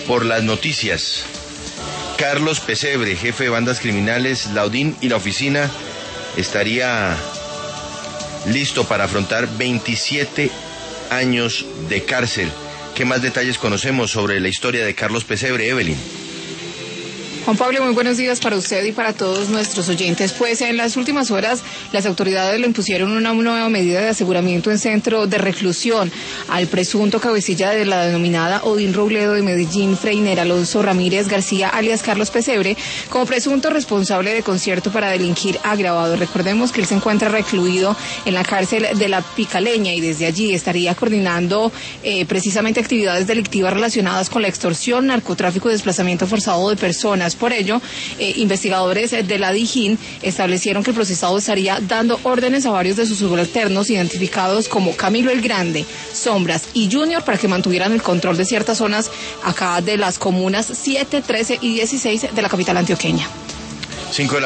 por las noticias. Carlos Pesebre, jefe de bandas criminales, la ODIN y la oficina, estaría listo para afrontar 27 años de cárcel. ¿Qué más detalles conocemos sobre la historia de Carlos Pesebre, Evelyn? Juan Pablo, muy buenos días para usted y para todos nuestros oyentes. Pues en las últimas horas las autoridades le impusieron una nueva medida de aseguramiento en centro de reclusión al presunto cabecilla de la denominada Odín Robledo de Medellín, Freiner Alonso Ramírez García, alias Carlos Pesebre, como presunto responsable de concierto para delinquir agravado. Recordemos que él se encuentra recluido en la cárcel de La Picaleña y desde allí estaría coordinando precisamente actividades delictivas relacionadas con la extorsión, narcotráfico y desplazamiento forzado de personas. Por ello, investigadores de la DIJÍN establecieron que el procesado estaría dando órdenes a varios de sus subalternos identificados como Camilo el Grande, Sombras y Junior para que mantuvieran el control de ciertas zonas acá de las comunas 7, 13 y 16 de la capital antioqueña. 5 de la